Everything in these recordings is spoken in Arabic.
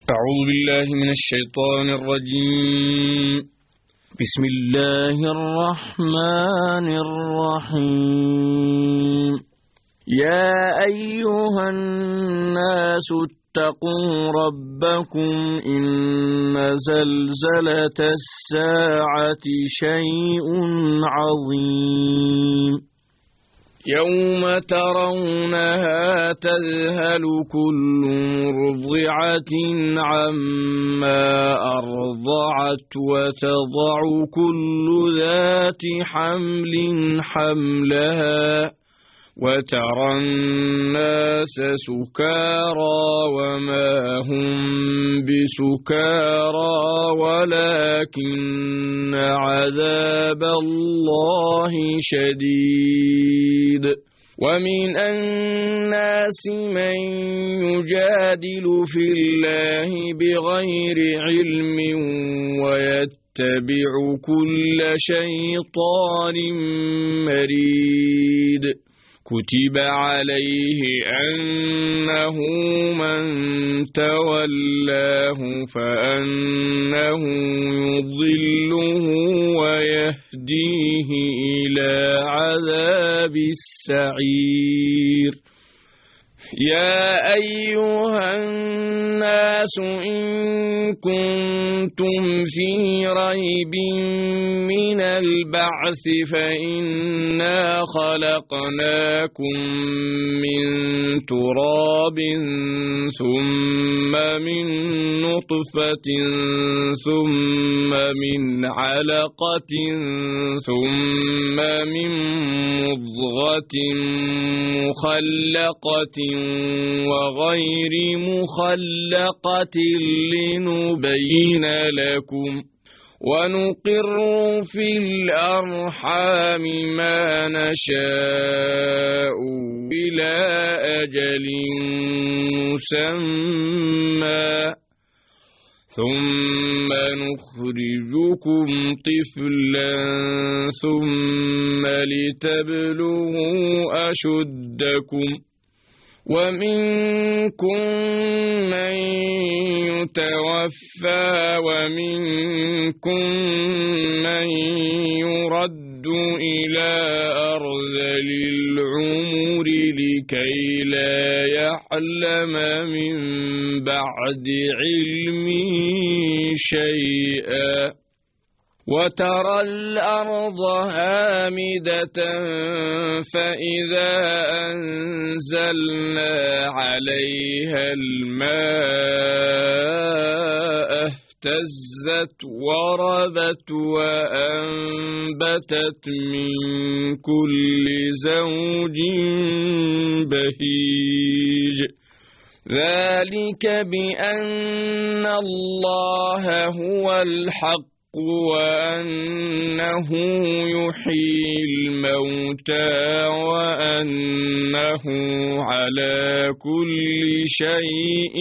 أعوذ بالله من الشيطان الرجيم. بسم الله الرحمن الرحيم. يا أيها الناس اتقوا ربكم إن زلزلة الساعة شيء عظيم يوم ترونها تذهل كل مرضعة عما أرضعت وتضع كل ذات حمل حملها وترى الناس سكارى وما هم بسكارى ولكن عذاب الله شديد. ومن الناس من يجادل في الله بغير علم ويتبع كل شيطان مريد. كتب عليه أنه من تولاه فأنه يضله ويهديه إلى عذاب السعير. يا أيها الناس إن كنتم في ريب من البعث فإنا خلقناكم من تراب ثم من نطفة ثم من علقة ثم من مضغة مخلقة وغير مخلقة لنبين لكم ونقر في الأرحام ما نشاء إلى أجل مسمى ثم نخرجكم طفلا ثم لتبلغوا أشدكم ومنكم من يتوفى ومنكم من يرد إلى أرذل العمر لكي لا يعلم من بعد علم شيئا. وترى الأرض هامدة فإذا أنزلنا عليها الماء اهتزت وربت وأنبتت من كل زوج بهيج. ذلك بأن الله هو الحق وأنه يحيي الموتى وأنه على كل شيء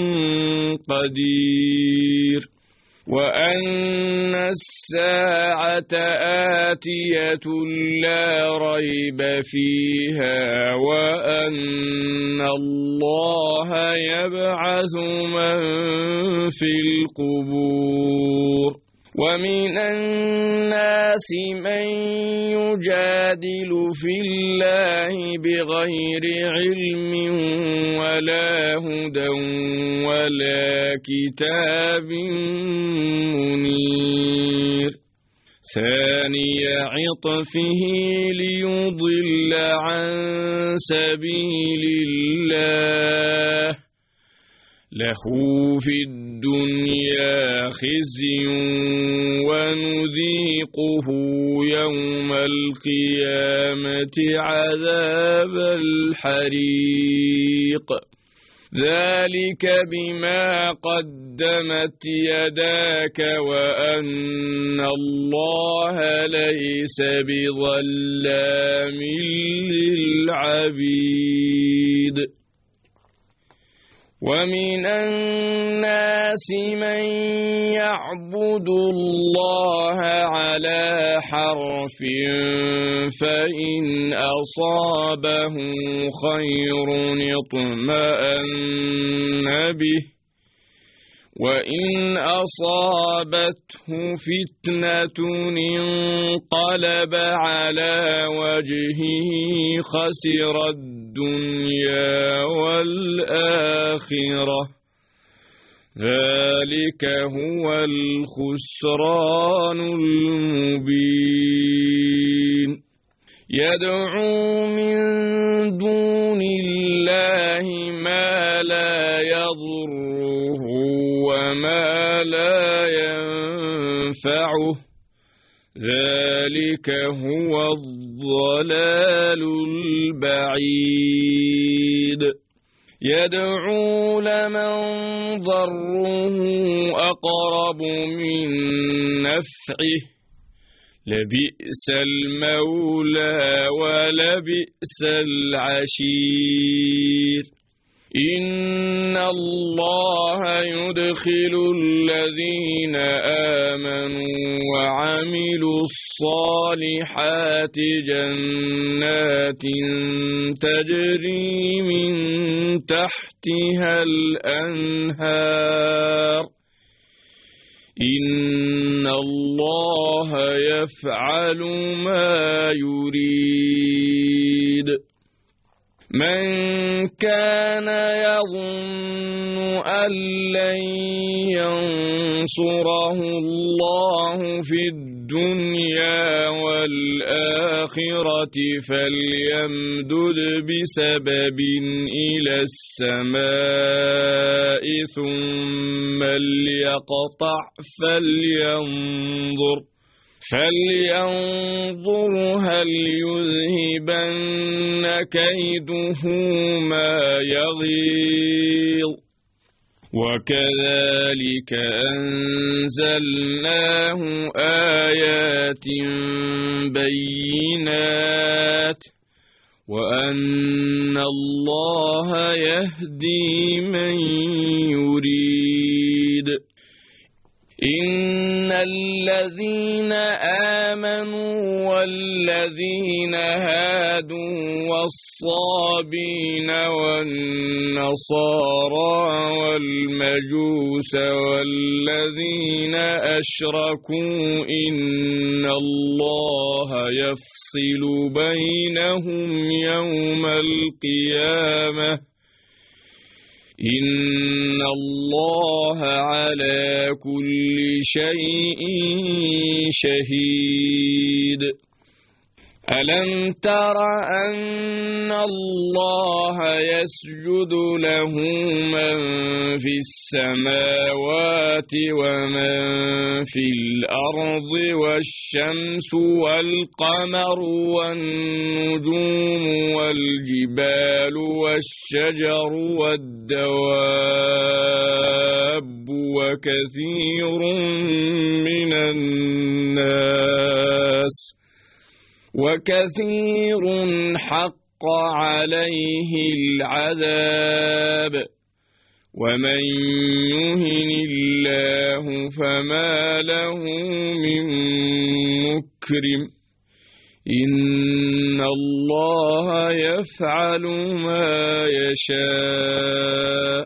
قدير وأن الساعة آتية لا ريب فيها وأن الله يبعث من في القبور. ومن الناس من يجادل في الله بغير علم ولا هدى ولا كتاب منير. ثاني عطفه ليضل عن سبيل الله له في الدنيا خزي ونذيقه يوم القيامة عذاب الحريق. ذلك بما قدمت يداك وأن الله ليس بظلام للعبيد. ومن الناس من يعبد الله على حرف فإن أصابه خير اطمأن به وإن أصابته فتنة انقلب على وجهه خسر الدنيا والآخرة ذلك هو الخسران المبين يدعو من دون الله ما لا يضره وما لا ينفعه ذلك هو الضلال البعيد يدعو لمن ضره أقرب من نفعه لبئس المولى ولبئس العشير إن الله يدخل الذين آمنوا وعملوا الصالحات جنات تجري من تحتها الأنهار إن الله يفعل ما يريد من كان يظن أن لن ينصره الله في الدنيا والآخرة فليمدد بسبب إلى السماء ثم ليقطع فلينظر هل يذهبن كيده ما يغيظ وكذلك أنزلناه آيات بينات وأن الله يهدي من يريد إن الذين آمنوا والذين هادوا والصابين والنصارى والمجوس والذين أشركوا إن الله يفصل بينهم يوم القيامة إن الله على كل شيء شهيد ألم تر أن الله يسجد له من في السماوات ومن في الأرض والشمس والقمر والنجوم والجبال والشجر والدواب وكثير حق عليه العذاب ومن يهن الله فما له من مكرم إن الله يفعل ما يشاء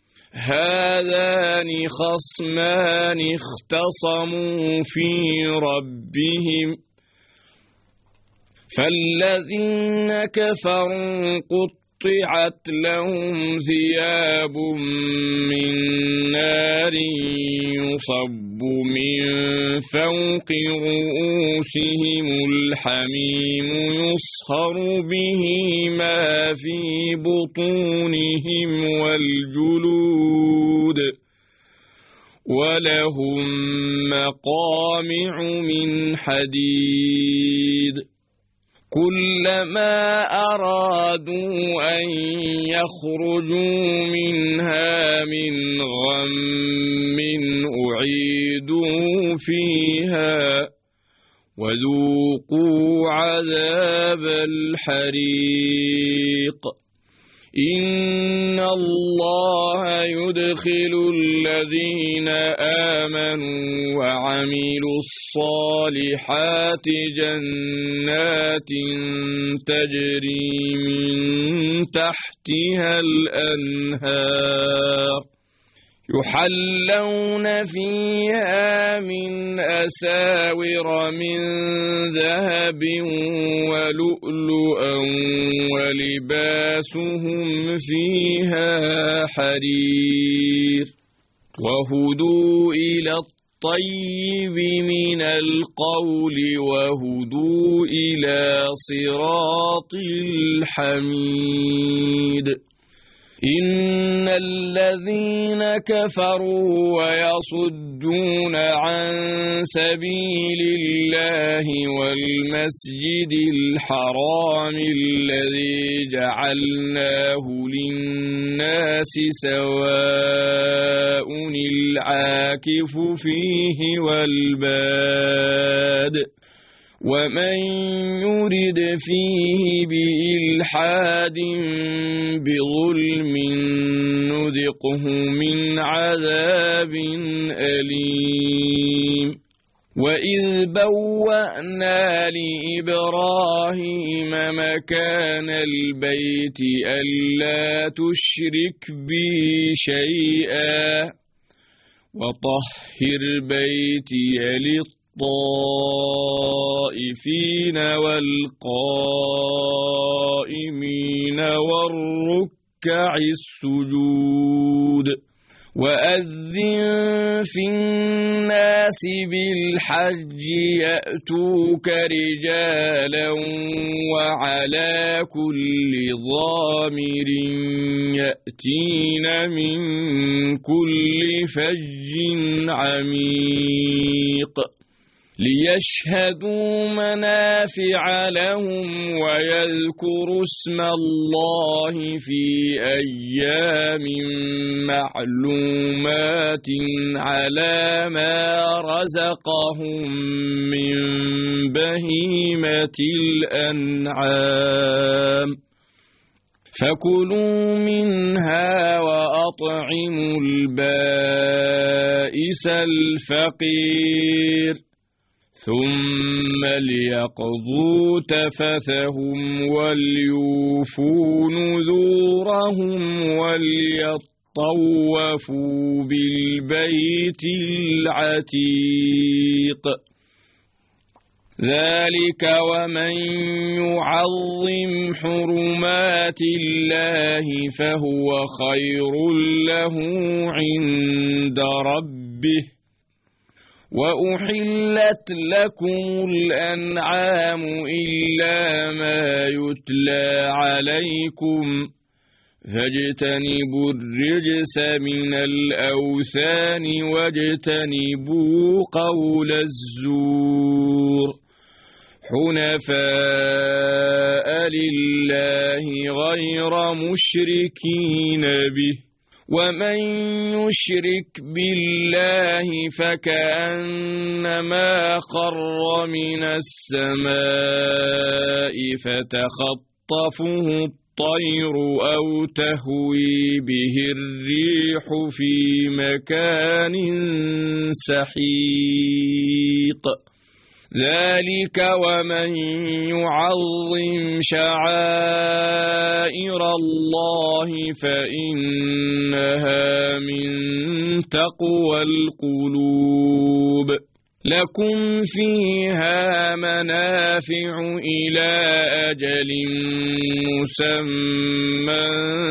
هذان خصمان اختصموا في ربهم فالذين كفروا قطعت لهم ثياب من نار يصب من فوق رؤوسهم الحميم يصهر به ما في بطونهم والجلود ولهم مقامع من حديد كلما أرادوا أن يخرجوا منها من غم أعيدوا فيها وذوقوا عذاب الحريق إن الله يدخل الذين آمنوا وعملوا الصالحات جنات تجري من تحتها الأنهار يحلون فيها من أساور من ذهب ولؤلؤا ولباسهم فيها حرير وهدوا إلى الطيب من القول وهدوا إلى صراط الحميد إن الذين كفروا ويصدون عن سبيل الله والمسجد الحرام الذي جعلناه للناس سواء العاكف فيه والباد ومن يرد فيه بإلحاد بظلم نذقه من عذاب أليم وإذ بوأنا لإبراهيم مكان البيت ألا تشرك بي شيئا وطهر بيتي للطائفين والقائمين والركع السجود وأذن في الناس بالحج يأتوك رجالا وعلى كل ضامر يأتين من كل فج عميق ليشهدوا منافع لهم ويذكروا اسم الله في أيام معلومات على ما رزقهم من بهيمة الأنعام فكلوا منها وأطعموا البائس الفقير ثم ليقضوا تفثهم وليوفوا نذورهم وليطوفوا بالبيت العتيق ذلك ومن يعظم حرمات الله فهو خير له عند ربه وأحلت لكم الأنعام إلا ما يتلى عليكم فاجتنبوا الرجس من الأوثان واجتنبوا قول الزور حنفاء لله غير مشركين به ومن يشرك بالله فكأنما خر من السماء فتخطفه الطير أو تهوي به الريح في مكان سحيق ذلك ومن يعظم شعائر الله فإنها من تقوى القلوب لكم فيها منافع إلى أجل مسمى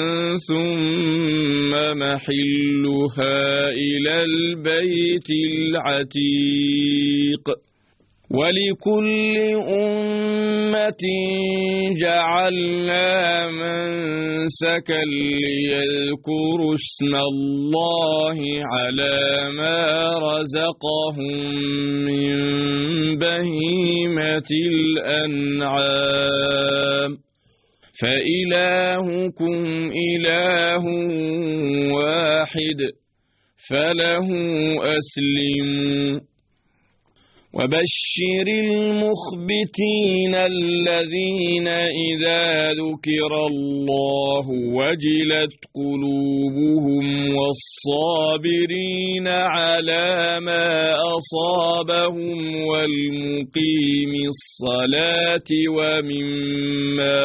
ثم محلها إلى البيت العتيق ولكل أمة جعلنا منسكا ليذكروا اسم الله على ما رزقهم من بهيمة الأنعام فإلهكم إله واحد فله أسلموا وبشر المخبتين الذين إذا ذكر الله وجلت قلوبهم والصابرين على ما أصابهم والمقيم الصلاة ومما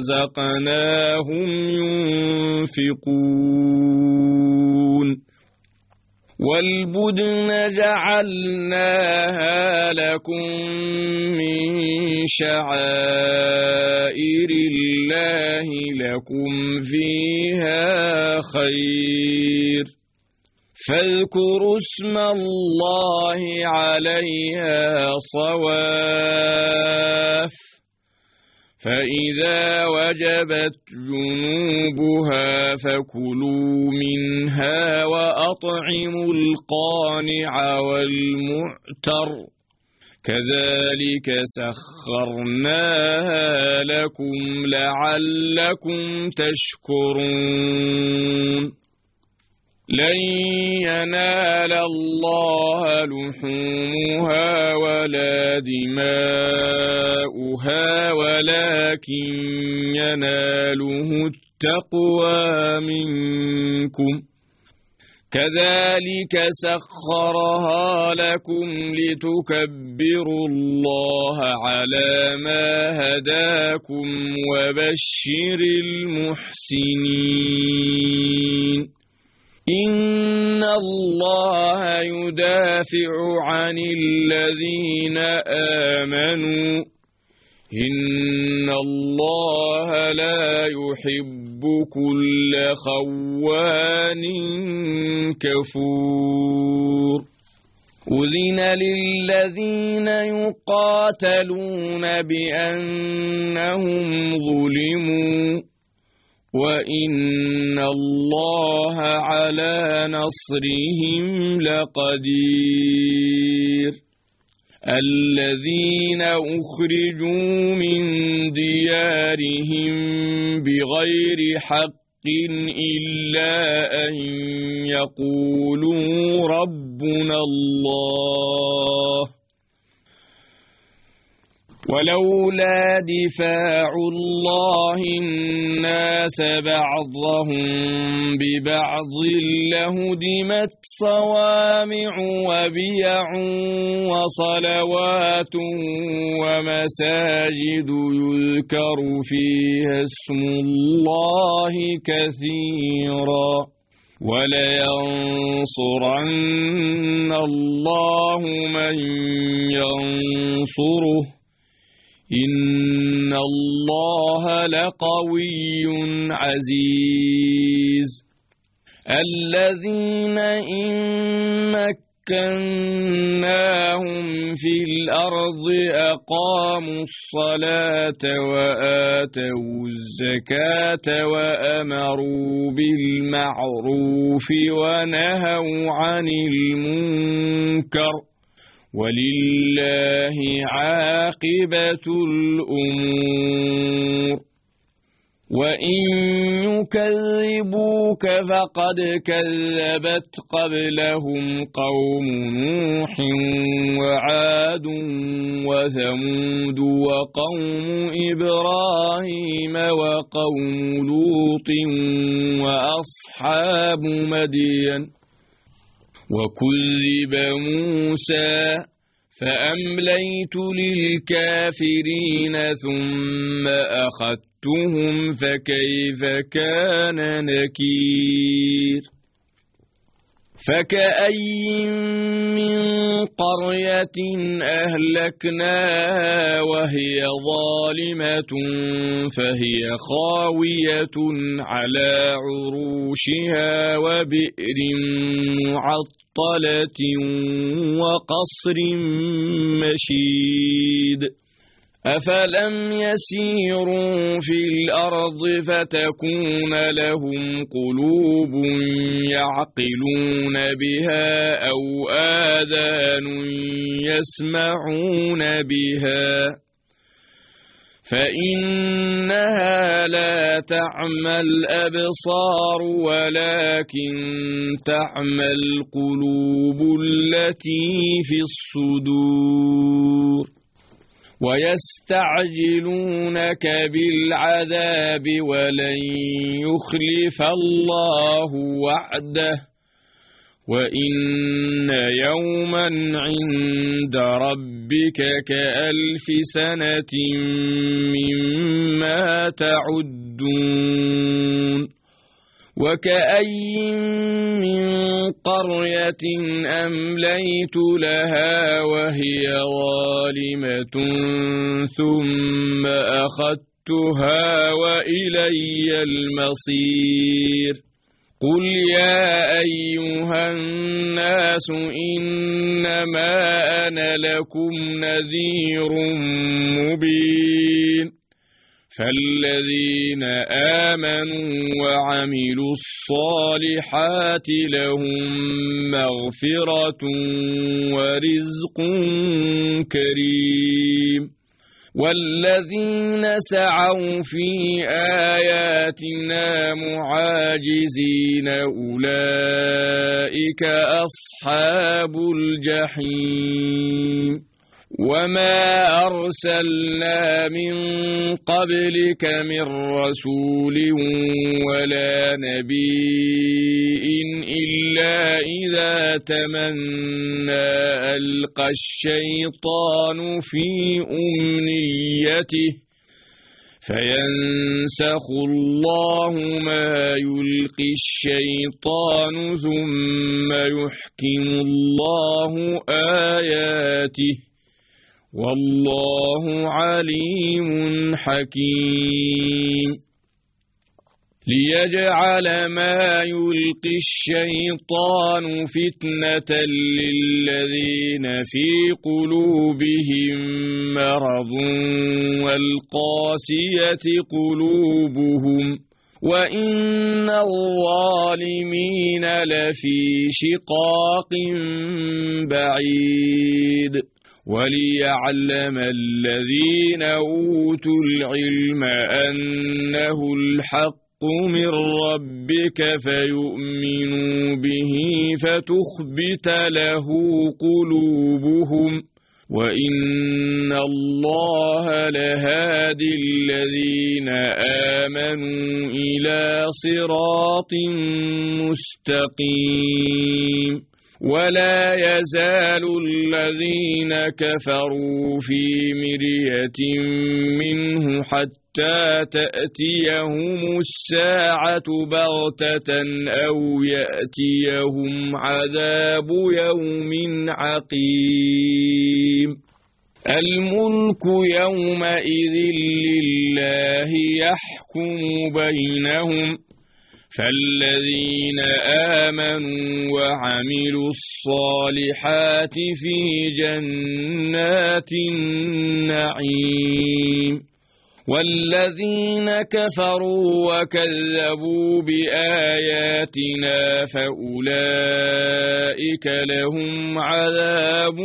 رزقناهم ينفقون والبدن جعلناها لكم من شعائر الله لكم فيها خير فاذكروا اسم الله عليها صواف فإذا وجبت جنوبها فكلوا منها وأطعموا القانع والمعتر كذلك سخرناها لكم لعلكم تشكرون لن ينال الله لحومها ولا دماؤها ولكن يناله التقوى منكم كذلك سخرها لكم لتكبروا الله على ما هداكم وبشر المحسنين إن الله يدافع عن الذين آمنوا إن الله لا يحب كل خوان كفور أذن للذين يقاتلون بأنهم ظلموا وإن الله على نصرهم لقدير الذين أخرجوا من ديارهم بغير حق إلا أن يقولوا ربنا الله ولولا دفاع الله الناس بعضهم ببعض لهدمت صوامع وبيع وصلوات ومساجد يذكر فيها اسم الله كثيرا ولينصرن الله من ينصره إن الله لقوي عزيز الذين إن مكناهم في الأرض أقاموا الصلاة وآتوا الزكاة وأمروا بالمعروف ونهوا عن المنكر ولله عاقبة الأمور وإن يكذبوك فقد كذبت قبلهم قوم نوح وعاد وثمود وقوم إبراهيم وقوم لوط وأصحاب مدين وكذب موسى فأمليت للكافرين ثم أخذتهم فكيف كان نكير فكأي من قرية أهلكناها وهي ظالمة فهي خاوية على عروشها وبئر معطلة وقصر مشيد أفلم يسيروا في الأرض فتكون لهم قلوب يعقلون بها أو آذان يسمعون بها فإنها لا تعمى الأبصار ولكن تعمى القلوب التي في الصدور ويستعجلونك بالعذاب ولن يخلف الله وعده وإن يوما عند ربك كألف سنة مما تعدون وكأي من قرية أمليت لها وهي ظالمة ثم أخذتها وإلي المصير قل يا أيها الناس إنما أنا لكم نذير مبين فالذين آمنوا وعملوا الصالحات لهم مغفرة ورزق كريم والذين سعوا في آياتنا معاجزين أولئك أصحاب الجحيم وما أرسلنا من قبلك من رسول ولا نبي إلا إذا تمنى ألقى الشيطان في أمنيته فينسخ الله ما يلقي الشيطان ثم يحكم الله آياته والله عليم حكيم ليجعل ما يلقي الشيطان فتنة للذين في قلوبهم مرض والقاسية قلوبهم وإن الظالمين لفي شقاق بعيد وليعلم الذين أوتوا العلم أنه الحق من ربك فيؤمنوا به فتخبت له قلوبهم وإن الله لهادي الذين آمنوا إلى صراط مستقيم ولا يزال الذين كفروا في مرية منه حتى تأتيهم الساعة بغتة أو يأتيهم عذاب يوم عقيم الملك يومئذ لله يحكم بينهم فالذين آمنوا وعملوا الصالحات في جنات النعيم والذين كفروا وكذبوا بآياتنا فأولئك لهم عذاب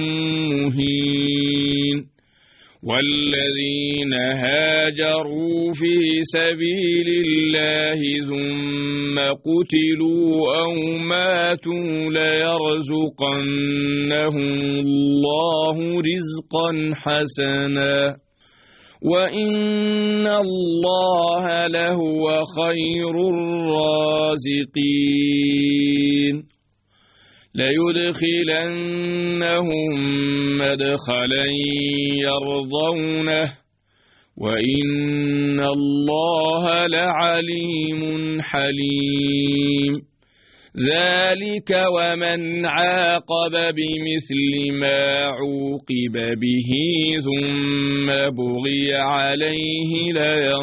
مهين والذين هاجروا في سبيل الله ثم قتلوا أو ماتوا ليرزقنهم الله رزقا حسنا وإن الله لهو خير الرازقين ليدخلنهم مدخلا يرضونه وإن الله لعليم حليم ذلك ومن عاقب بمثل ما عوقب به ثم بغي عليه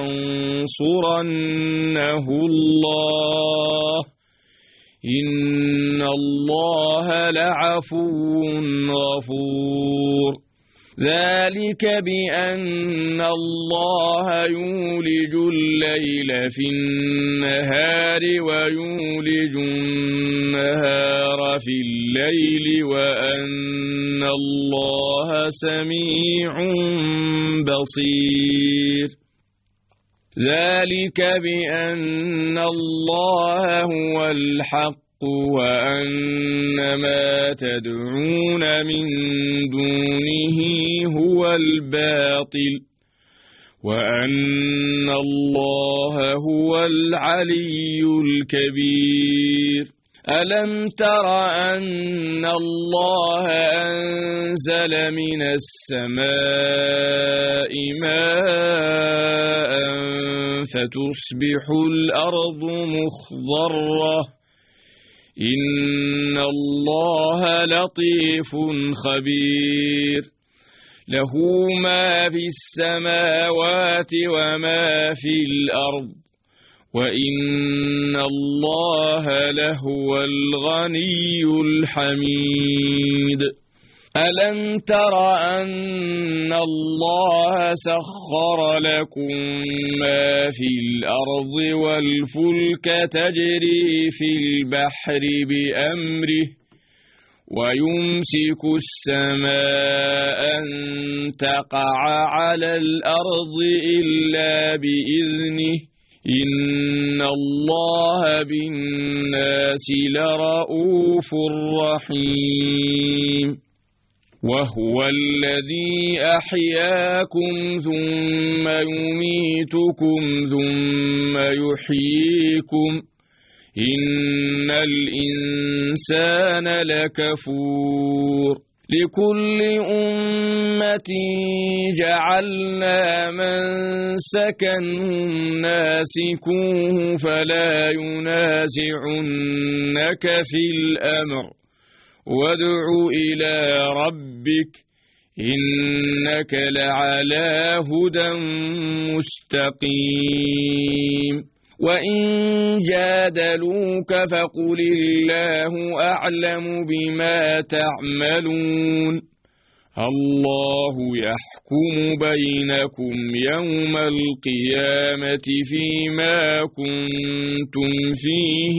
لينصرنه الله إن الله لعفو غفور ذلك بأن الله يولج الليل في النهار ويولج النهار في الليل وأن الله سميع بصير ذلك بأن الله هو الحق وأن ما تدعون من دونه هو الباطل وأن الله هو العلي الكبير ألم تر أن الله أنزل من السماء ماء فتصبح الأرض مخضرة إن الله لطيف خبير له ما في السماوات وما في الأرض وإن الله لهو الغني الحميد ألم تر أن الله سخر لكم ما في الأرض والفلك تجري في البحر بأمره ويمسك السماء أن تقع على الأرض إلا بإذنه إن الله بالناس لرؤوف رحيم وهو الذي أحياكم ثم يميتكم ثم يحييكم إن الإنسان لكفور لكل أمة جعلنا منسكا ناسكوه فلا ينازعنك في الأمر وادع إلى ربك إنك لعلى هدى مستقيم وإن جادلوك فقل الله أعلم بما تعملون الله يحكم بينكم يوم القيامة فيما كنتم فيه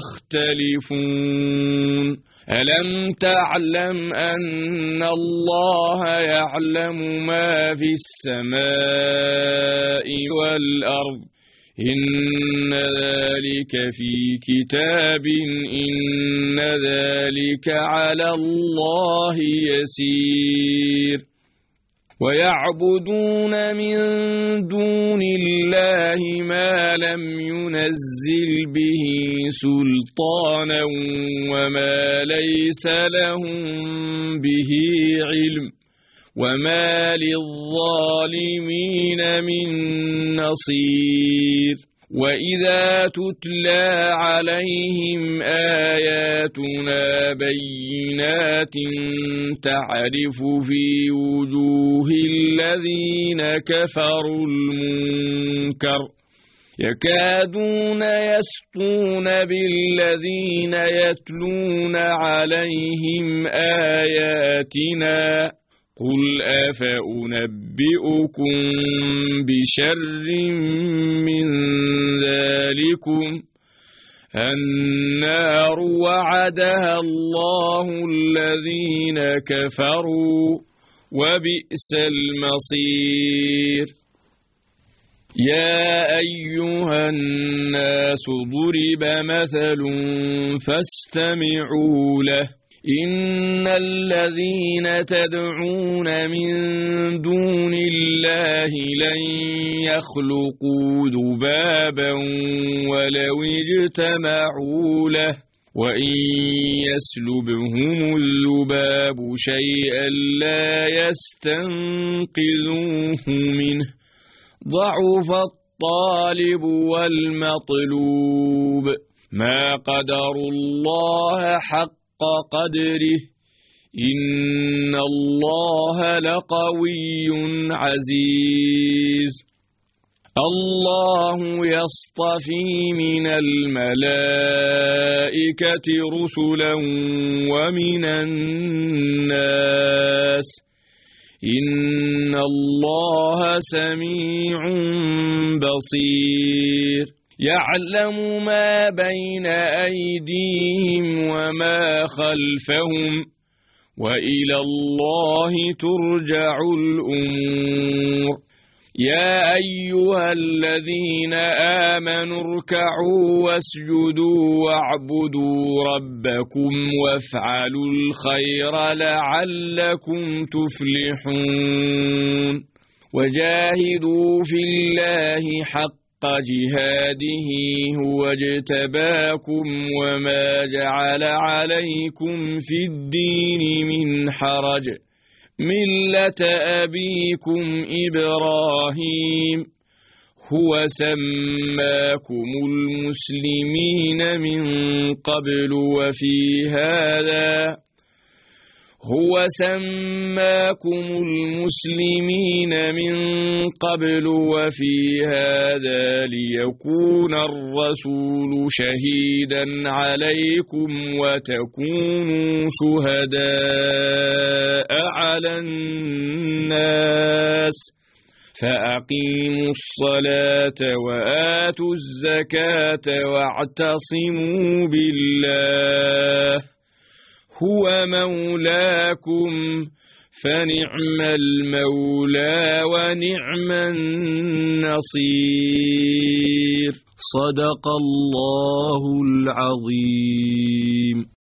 تختلفون ألم تعلم أن الله يعلم ما في السماء والأرض إن ذلك في كتاب إن ذلك على الله يسير ويعبدون من دون الله ما لم ينزل به سلطانا وما ليس لهم به علم وما للظالمين من نصير وإذا تتلى عليهم آياتنا بينات تعرف في وجوه الذين كفروا المنكر يكادون يسطون بالذين يتلون عليهم آياتنا قل أفأنبئكم بشر من ذلكم النار وعدها الله الذين كفروا وبئس المصير يا أيها الناس ضرب مثل فاستمعوا له إن الذين تدعون من دون الله لن يخلقوا ذبابا ولو اجتمعوا له وإن يسلبهم الذباب شيئا لا يستنقذوه منه ضعف الطالب والمطلوب ما قدروا الله حق قدره إن الله لقوي عزيز الله يصطفي من الملائكة رسلا ومن الناس إن الله سميع بصير يعلم ما بين أيديهم وما خلفهم وإلى الله ترجع الأمور يا أيها الذين آمنوا اركعوا واسجدوا واعبدوا ربكم وافعلوا الخير لعلكم تفلحون وجاهدوا في الله حق جهاده هو اجتباكم وما جعل عليكم في الدين من حرج ملة أبيكم إبراهيم هو سماكم المسلمين من قبل وفي هذا ليكون الرسول شهيدا عليكم وتكونوا شهداء على الناس فأقيموا الصلاة وآتوا الزكاة واعتصموا بالله هو مولاكم فنعم المولى ونعم النصير. صدق الله العظيم.